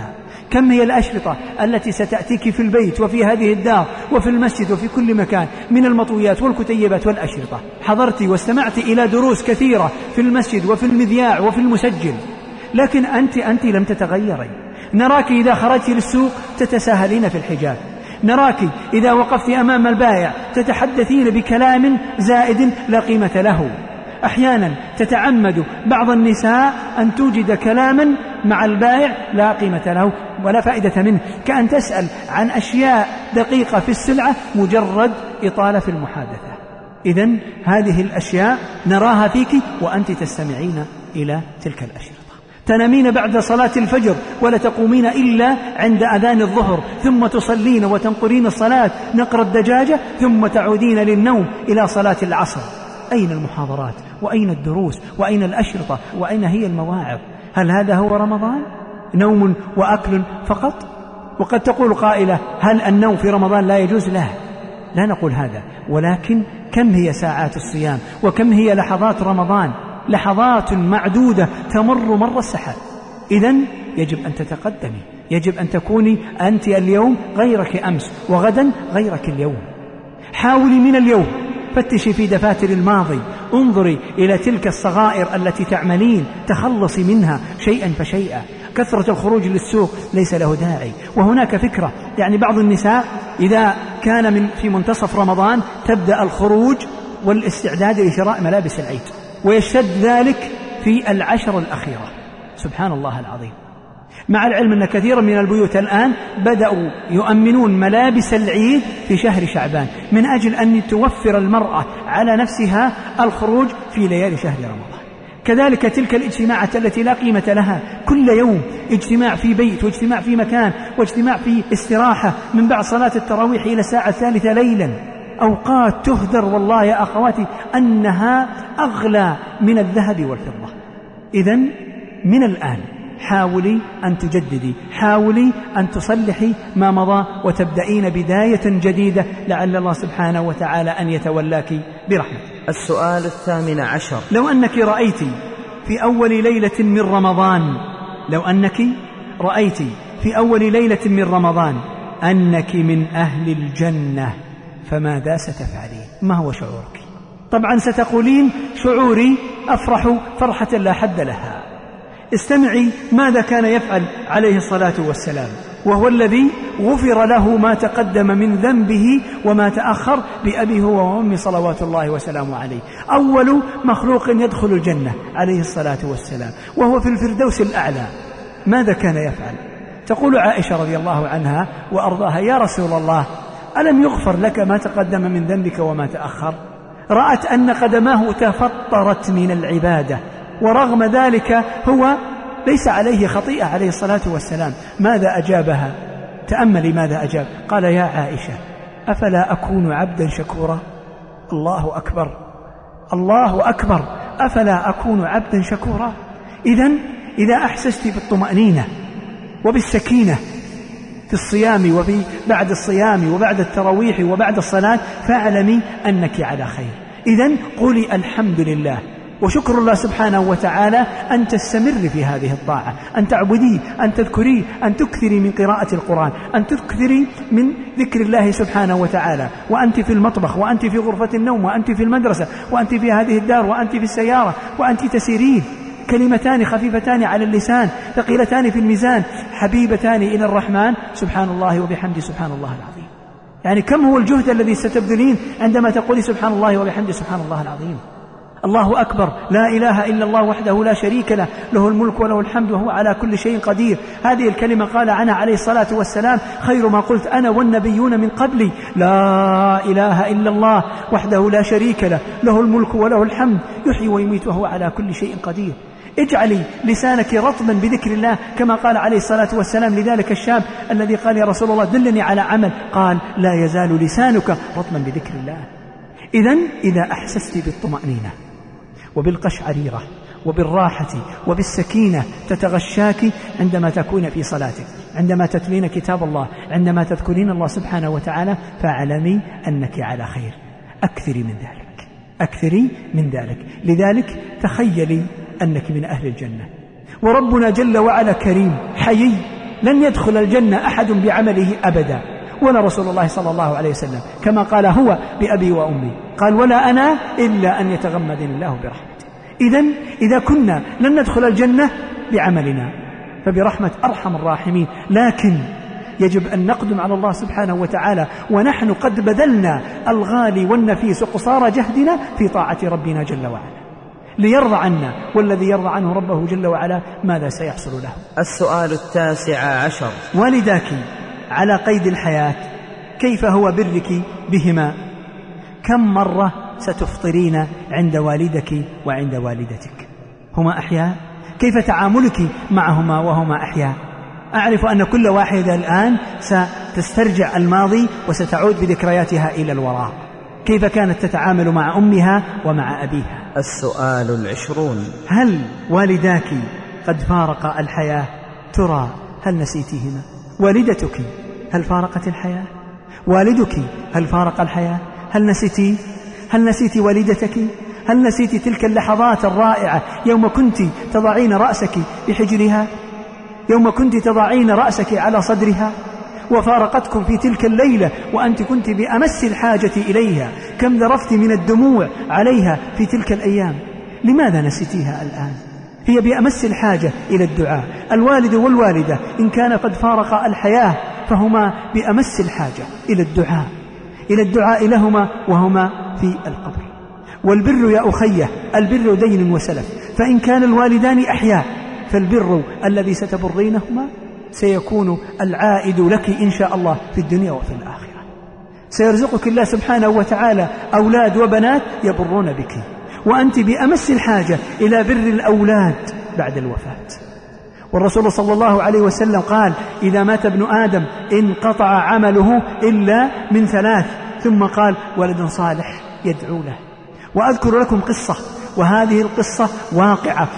كم هي الأشرطة التي ستأتيك في البيت وفي هذه الدار وفي المسجد وفي كل مكان من المطويات والكتيبات والأشرطة. حضرت واستمعت إلى دروس كثيرة في المسجد وفي المذياع وفي المسجل، لكن أنت لم تتغيري. نراك إذا خرجت للسوق تتساهلين في الحجاب، نراك إذا وقفت أمام البائع تتحدثين بكلام زائد لا قيمة له. أحيانا تتعمد بعض النساء أن توجد كلاما مع البائع لا قيمة له ولا فائدة منه، كأن تسأل عن أشياء دقيقة في السلعة مجرد إطالة في المحادثة. إذن هذه الأشياء نراها فيك وأنت تستمعين إلى تلك الأشرطة. تنامين بعد صلاة الفجر ولا تقومين إلا عند أذان الظهر، ثم تصلين وتنقرين الصلاة نقر الدجاجة، ثم تعودين للنوم إلى صلاة العصر. أين المحاضرات وأين الدروس وأين الأشرطة وأين هي المواعظ؟ هل هذا هو رمضان؟ نوم وأكل فقط؟ وقد تقول قائلة: هل النوم في رمضان لا يجوز؟ لا نقول هذا، ولكن كم هي ساعات الصيام وكم هي لحظات رمضان؟ لحظات معدودة تمر مر السحاب. إذن يجب أن تتقدمي، يجب أن تكوني أنت اليوم غيرك أمس وغدا غيرك اليوم. حاولي من اليوم، فتشي في دفاتر الماضي، انظري إلى تلك الصغائر التي تعملين، تخلصي منها شيئا فشيئا. كثرة الخروج للسوق ليس له داعي. وهناك فكرة، يعني بعض النساء إذا كان في منتصف رمضان تبدأ الخروج والاستعداد لشراء ملابس العيد، ويشتد ذلك في العشر الأخيرة. سبحان الله العظيم. مع العلم أن كثيرا من البيوت الآن بدأوا يؤمنون ملابس العيد في شهر شعبان من أجل أن توفر المرأة على نفسها الخروج في ليالي شهر رمضان. كذلك تلك الاجتماعات التي لا قيمة لها، كل يوم اجتماع في بيت واجتماع في مكان واجتماع في استراحة من بعد صلاة التراويح إلى الساعة 3 ليلا، أوقات تهدر والله يا أخواتي أنها أغلى من الذهب والفضة. إذن من الآن حاولي أن تجددي، حاولي أن تصلحي ما مضى وتبدأين بداية جديدة، لعل الله سبحانه وتعالى أن يتولاك برحمته. السؤال 18: لو أنك رأيت في أول ليلة من رمضان، لو أنك رأيت في أول ليلة من رمضان أنك من أهل الجنة، فماذا ستفعلين؟ ما هو شعورك؟ طبعا ستقولين: شعوري أفرح فرحة لا حد لها. استمعي ماذا كان يفعل عليه الصلاة والسلام، وهو الذي غفر له ما تقدم من ذنبه وما تأخر بأبيه وأمه صلوات الله وسلامه عليه. أول مخلوق يدخل الجنة عليه الصلاة والسلام وهو في الفردوس الأعلى. ماذا كان يفعل؟ تقول عائشة رضي الله عنها وأرضاها: يا رسول الله، ألم يغفر لك ما تقدم من ذنبك وما تأخر؟ رأت أن قدماه تفطرت من العبادة، ورغم ذلك هو ليس عليه خطيئة عليه الصلاة والسلام. ماذا أجابها؟ تأملي ماذا أجاب. قال: يا عائشة، أفلا أكون عبدا شكورا؟ الله أكبر، الله أكبر، أفلا أكون عبدا شكورا؟ إذا أحسست بالطمأنينة وبالسكينة في الصيام وفي بعد الصيام وبعد التراويح وبعد الصلاة، فاعلمي أنك على خير. إذن قولي الحمد لله وشكر الله سبحانه وتعالى أن تستمر في هذه الطاعة، أن تعبديه، أن تذكريه، أن تكثري من قراءة القرآن، أن تكثري من ذكر الله سبحانه وتعالى، وأنت في المطبخ، وأنت في غرفة النوم، وأنت في المدرسة، وأنت في هذه الدار، وأنت في السيارة، وأنت تسيرين. كلمتان خفيفتان على اللسان ثقيلتان في الميزان حبيبتان إلى الرحمن، سبحان الله وبحمده سبحان الله العظيم. يعني كم هو الجهد الذي ستبذلين عندما تقولي سبحان الله وبحمده سبحان الله العظيم. الله أكبر، لا إله إلا الله وحده لا شريك له، له الملك وله الحمد وهو على كل شيء قدير. هذه الكلمة قال عنها عليه الصلاة والسلام: خير ما قلت أنا والنبيون من قبلي، لا إله إلا الله وحده لا شريك له، له الملك وله الحمد، يحيي ويميت وهو على كل شيء قدير. اجعلي لسانك رطبا بذكر الله، كما قال عليه الصلاة والسلام لذلك الشاب الذي قال: يا رسول الله دلني على عمل. قال: لا يزال لسانك رطبا بذكر الله. إذا أحسست بالطمأنينة وبالقشعريرة وبالراحة وبالسكينة تتغشاك عندما تكون في صلاتك، عندما تتلين كتاب الله، عندما تذكرين الله سبحانه وتعالى، فاعلمي أنك على خير. أكثري من ذلك، أكثري من ذلك. لذلك تخيلي أنك من أهل الجنة، وربنا جل وعلا كريم حيي لن يدخل الجنة أحد بعمله أبدا، ولا رسول الله صلى الله عليه وسلم كما قال هو بأبي وأمي، قال ولا أنا إلا أن يتغمدني الله برحمته. إذن إذا كنا لن ندخل الجنة بعملنا فبرحمة أرحم الراحمين، لكن يجب أن نقدم على الله سبحانه وتعالى ونحن قد بذلنا الغالي والنفيس وقصارى جهدنا في طاعة ربنا جل وعلا ليرضى عنا، والذي يرضى عنه ربه جل وعلا ماذا سيحصل له؟ السؤال 19. والداك على قيد الحياة، كيف هو برك بهما؟ كم مرة ستفطرين عند والدك وعند والدتك؟ هما أحياء، كيف تعاملك معهما وهما أحياء؟ أعرف أن كل واحدة الآن ستسترجع الماضي وستعود بذكرياتها إلى الوراء، كيف كانت تتعامل مع أمها ومع أبيها. السؤال 20. هل والداك قد فارق الحياة؟ ترى هل نسيتهما؟ والدتك هل فارقت الحياة؟ والدك هل فارق الحياة؟ هل نسيت والدتك؟ هل نسيت تلك اللحظات الرائعة يوم كنت تضعين رأسك بحجرها، يوم كنت تضعين رأسك على صدرها وفارقتكم في تلك الليلة وأنت كنت بأمس الحاجة إليها؟ كم ذرفت من الدموع عليها في تلك الأيام؟ لماذا نسيتيها الآن؟ هي بأمس الحاجة إلى الدعاء. الوالد والوالدة إن كان قد فارق الحياة فهما بأمس الحاجة إلى الدعاء لهما وهما في القبر. والبر يا أخيه البر دين وسلف، فإن كان الوالدان أحياء فالبر الذي ستبرينهما سيكون العائد لك إن شاء الله في الدنيا وفي الآخرة. سيرزقك الله سبحانه وتعالى أولاد وبنات يبرون بك، وأنت بأمس الحاجة إلى بر الأولاد بعد الوفاة. والرسول صلى الله عليه وسلم قال إذا مات ابن آدم انقطع عمله إلا من 3، ثم قال ولد صالح يدعو له. وأذكر لكم قصة، وهذه القصة واقعة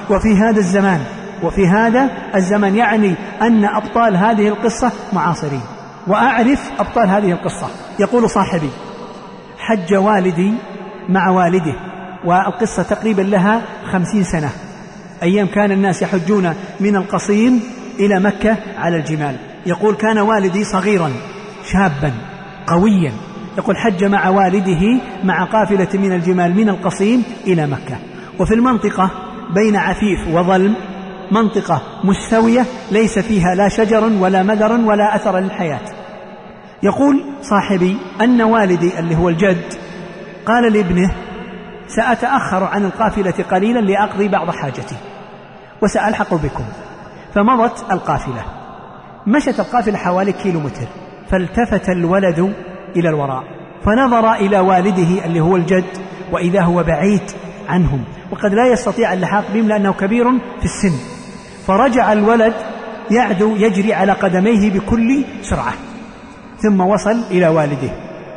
وفي هذا الزمن يعني أن أبطال هذه القصة معاصرين، وأعرف أبطال هذه القصة. يقول صاحبي حج والدي مع والده، والقصة تقريبا لها 50 سنة، أيام كان الناس يحجون من القصيم إلى مكة على الجمال. يقول كان والدي صغيرا شابا قويا، يقول حج مع والده مع قافلة من الجمال من القصيم إلى مكة، وفي المنطقة بين عفيف وظلم، منطقة مستوية ليس فيها لا شجر ولا مدر ولا أثر للحياة. يقول صاحبي أن والدي اللي هو الجد قال لابنه سأتأخر عن القافلة قليلا لأقضي بعض حاجتي وسألحق بكم. فمضت القافلة، مشت القافلة حوالي كيلومتر، فالتفت الولد إلى الوراء فنظر إلى والده اللي هو الجد، وإذا هو بعيد عنهم وقد لا يستطيع اللحاق بهم لأنه كبير في السن. فرجع الولد يعدو يجري على قدميه بكل سرعة، ثم وصل إلى والده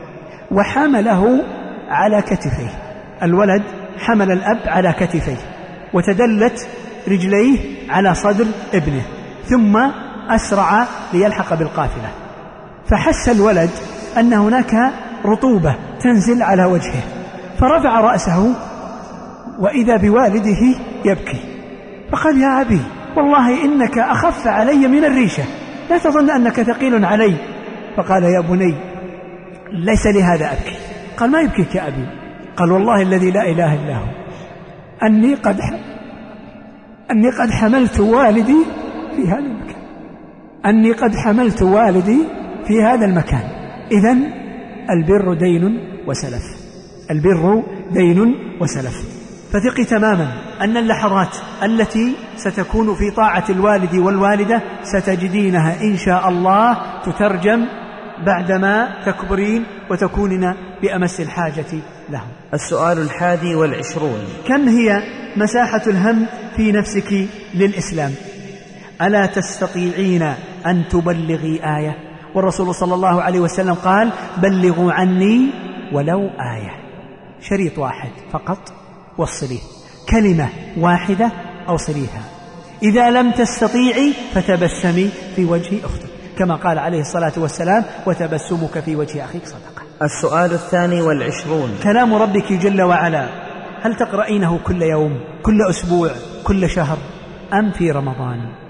وحمله على كتفيه. الولد حمل الأب على كتفيه وتدلت رجليه على صدر ابنه، ثم أسرع ليلحق بالقافلة. فحس الولد أن هناك رطوبة تنزل على وجهه، فرفع رأسه وإذا بوالده يبكي، فقال يا أبي والله إنك أخف علي من الريشة، لا تظن أنك ثقيل علي. فقال يا بني ليس لهذا أبكي. قال ما يبكيك يا أبي؟ قال والله الذي لا إله إلا هو أني قد حملت والدي في هذا المكان، أني قد حملت والدي في هذا المكان. إذن البر دين وسلف، البر دين وسلف. فثقي تماما أن اللحظات التي ستكون في طاعة الوالد والوالدة ستجدينها إن شاء الله تترجم بعدما تكبرين وتكونين بأمس الحاجة لهم. السؤال 21. كم هي مساحة الهم في نفسك للإسلام؟ ألا تستطيعين أن تبلغي آية؟ والرسول صلى الله عليه وسلم قال بلغوا عني ولو آية، شريط واحد فقط وصليه، كلمة واحدة أوصليها. إذا لم تستطيعي فتبسمي في وجه أختك، كما قال عليه الصلاة والسلام وتبسمك في وجه أخيك صدقة. السؤال 22. كلام ربك جل وعلا هل تقرأينه كل يوم، كل أسبوع، كل شهر، أم في رمضان؟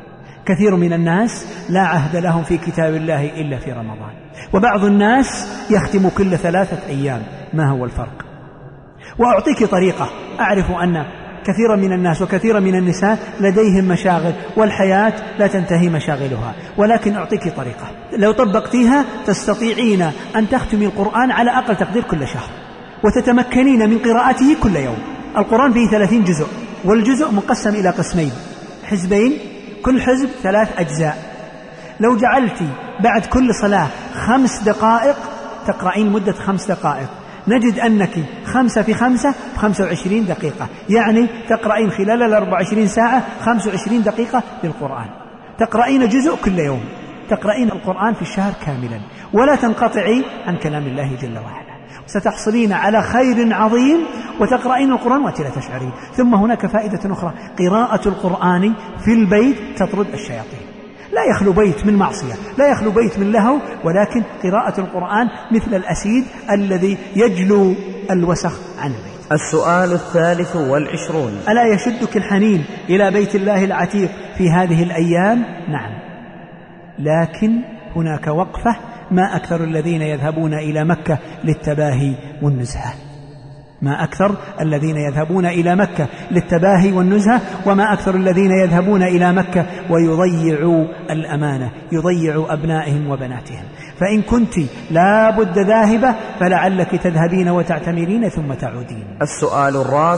كثير من الناس لا عهد لهم في كتاب الله إلا في رمضان، وبعض الناس يختم كل 3 أيام. ما هو الفرق؟ وأعطيك طريقة. أعرف أن كثيرا من الناس وكثيرا من النساء لديهم مشاغل، والحياة لا تنتهي مشاغلها، ولكن أعطيك طريقة لو طبقتيها تستطيعين أن تختمي القرآن على أقل تقدير كل شهر، وتتمكنين من قراءته كل يوم. القرآن فيه 30 جزء، والجزء مقسم إلى قسمين، حزبين، كل حزب 3 أجزاء. لو جعلت بعد كل صلاة 5 دقائق تقرأين مدة 5 دقائق، نجد أنك 5 في 5 25 دقيقة، يعني تقرأين خلال 24 ساعة 25 دقيقة للقرآن. تقرأين جزء كل يوم، تقرأين القرآن في الشهر كاملا، ولا تنقطعي عن كلام الله جل وعلا. ستحصلين على خير عظيم، وتقرأين القرآن وأنت لا تشعرين. ثم هناك فائدة أخرى، قراءة القرآن في البيت تطرد الشياطين. لا يخلو بيت من معصية، لا يخلو بيت من لهو، ولكن قراءة القرآن مثل الأسيد الذي يجلو الوسخ عن البيت. السؤال 23. ألا يشدك الحنين إلى بيت الله العتيق في هذه الأيام؟ نعم، لكن هناك وقفة. ما أكثر الذين يذهبون إلى مكة للتباهي والنزهة، ما أكثر الذين يذهبون إلى مكة للتباهي والنزهة، وما أكثر الذين يذهبون إلى مكة ويضيعوا الأمانة، يضيعوا أبنائهم وبناتهم. فإن كنت لا بد ذاهبة فلعلك تذهبين وتعتمرين ثم تعودين. السؤال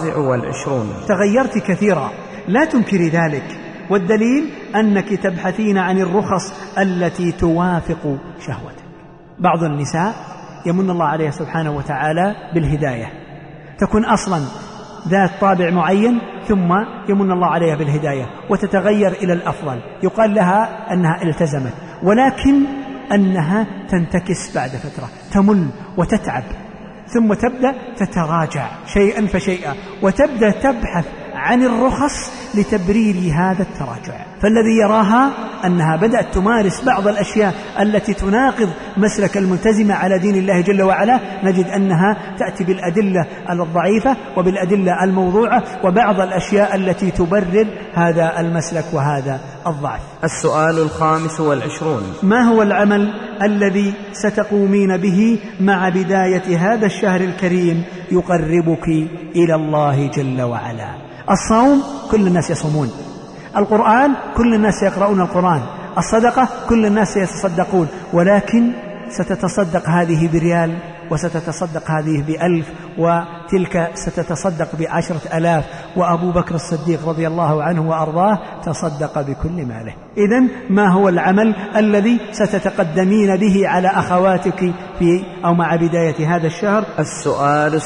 24. تغيرت كثيرا، لا تنكري ذلك، والدليل أنك تبحثين عن الرخص التي توافق شهوتك. بعض النساء يمن الله عليها سبحانه وتعالى بالهداية، تكون أصلا ذات طابع معين، ثم يمن الله عليها بالهداية وتتغير إلى الأفضل. يقال لها أنها التزمت، ولكن أنها تنتكس بعد فترة، تمل وتتعب، ثم تبدأ تتراجع شيئا فشيئا، وتبدأ تبحث عن الرخص لتبرير هذا التراجع. فالذي يراها أنها بدأت تمارس بعض الأشياء التي تناقض مسلك الملتزمة على دين الله جل وعلا، نجد أنها تأتي بالأدلة الضعيفة وبالأدلة الموضوعة وبعض الأشياء التي تبرر هذا المسلك وهذا الضعف. السؤال 25. ما هو العمل الذي ستقومين به مع بداية هذا الشهر الكريم يقربك إلى الله جل وعلا؟ الصوم كل الناس يصومون، القرآن كل الناس يقرؤون القرآن، الصدقة كل الناس يتصدقون، ولكن ستتصدق هذه بريال، وستتصدق هذه ب1000، وتلك ستتصدق ب10,000، وأبو بكر الصديق رضي الله عنه وأرضاه تصدق بكل ماله. إذن ما هو العمل الذي ستتقدمين به على أخواتك في أو مع بداية هذا الشهر؟ السؤال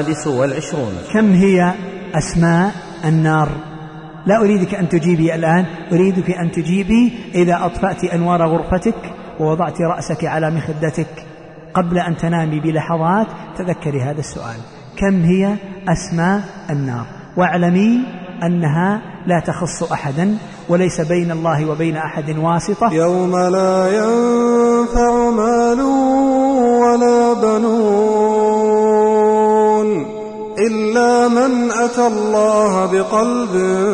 26. كم هي أسماء النار؟ لا أريدك أن تجيبي الآن، أريدك أن تجيبي إذا أطفأت أنوار غرفتك ووضعت رأسك على مخدتك قبل أن تنامي بلحظات، تذكري هذا السؤال: كم هي أسماء النار؟ واعلمي أنها لا تخص أحدا، وليس بين الله وبين أحد واسطة. يوم لا ينفع مال ولا بنون إلا من أتى الله بقلب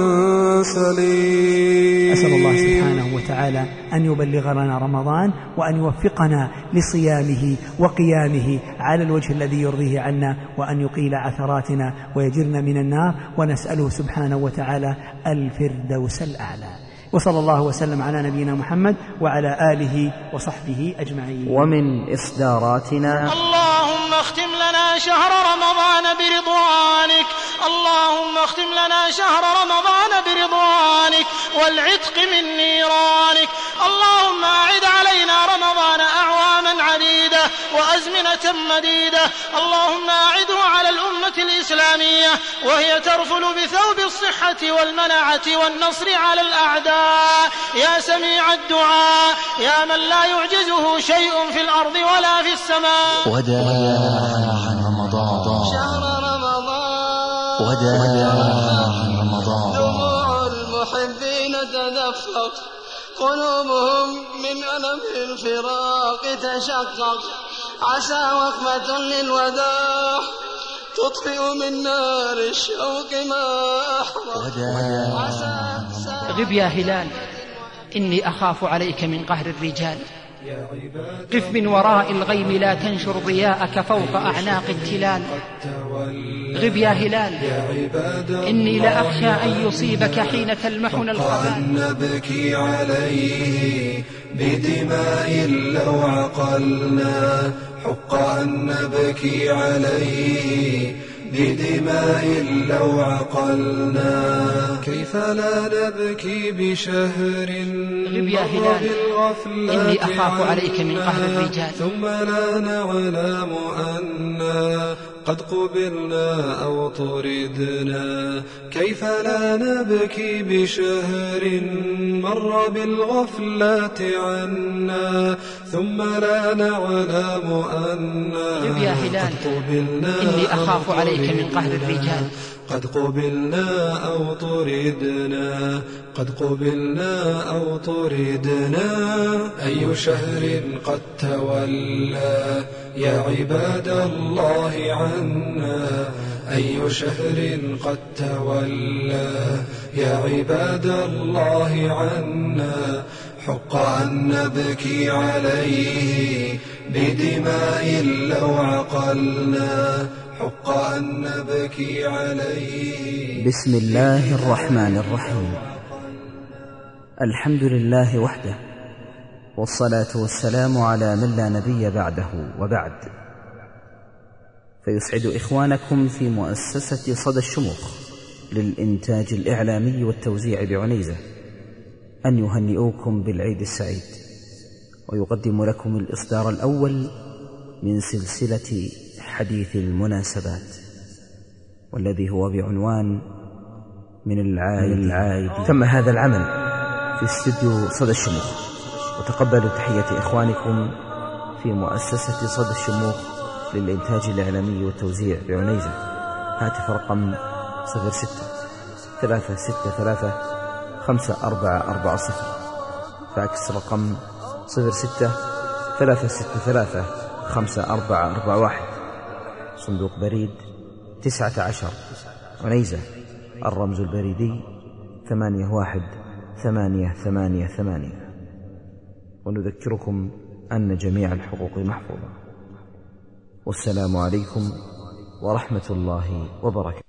سليم. أسأل الله سبحانه وتعالى أن يبلغ لنا رمضان، وأن يوفقنا لصيامه وقيامه على الوجه الذي يرضيه عنا، وأن يقيل عثراتنا ويجرنا من النار، ونسأله سبحانه وتعالى الفردوس الأعلى. وصلى الله وسلم على نبينا محمد وعلى آله وصحبه أجمعين. ومن إصداراتنا: اللهم اختم لنا شهر رمضان برضوانك، اللهم اختم لنا شهر رمضان برضوانك والعتق من نيرانك. اللهم أعد علينا رمضان أعواما عديدة وأزمنة مديدة. اللهم أعده على الأمة الإسلامية وهي ترفل بثوب الصحة والمنعة والنصر على الأعداء. يا سميع الدعاء، يا من لا يعجزه شيء في الأرض ولا في السماء. وداع رمضان، شهر رمضان، وداع رمضان. دموع المحبين تدفق، قلوبهم من ألم الفراق تشقق. عسى وقفة للوداع تطفئ من نار الشوق ما أحرق. وداع. غب يا هلال إني أخاف عليك من قهر الرجال. قف من وراء الغيم لا تنشر ضياءك فوق أعناق التلال. غب يا هلال إني لأخشى أن يصيبك حين تلمحنا الخبال. نبكي عليه بدماء لو عقلنا، حق أن نبكي عليه بدماء لو عقلنا. كيف لا نبكي بشهر غب يا هلال إني أخاف عليك من قهر الرجال. ثم لا نعلم أنا قد قبلنا أو طردنا. كيف لا نبكي بشهر مر بالغفلات عنا، ثم لا نعلم أنا غب يا هلال إني أخاف عليك من قهر الرجال. قد قبلنا أو طردنا، قد قبلنا أو طردنا. أي شهر قد تولى يا عباد الله عنا، أي شهر قد تولى يا عباد الله عنا. حق أن نبكي عليه بدماء لو عقلنا، حق أن نبكي عليه. بسم الله الرحمن الرحيم. الحمد لله وحده، والصلاة والسلام على من لا نبي بعده، وبعد. فيسعد إخوانكم في مؤسسة صدى الشموخ للإنتاج الإعلامي والتوزيع بعنيزة أن يهنئوكم بالعيد السعيد، ويقدم لكم الإصدار الأول من سلسلة حديث المناسبات، والذي هو بعنوان من العائد. تم هذا العمل في استوديو صدى الشموخ، وتقبلوا تحية إخوانكم في مؤسسة صدى الشموخ للإنتاج الإعلامي والتوزيع بعنيزة. هاتف رقم 06-363-5440، فاكس رقم 06-363-5441، صندوق بريد 19 عنيزة، الرمز البريدي 818888. ونذكركم أن جميع الحقوق محفوظة. والسلام عليكم ورحمة الله وبركاته.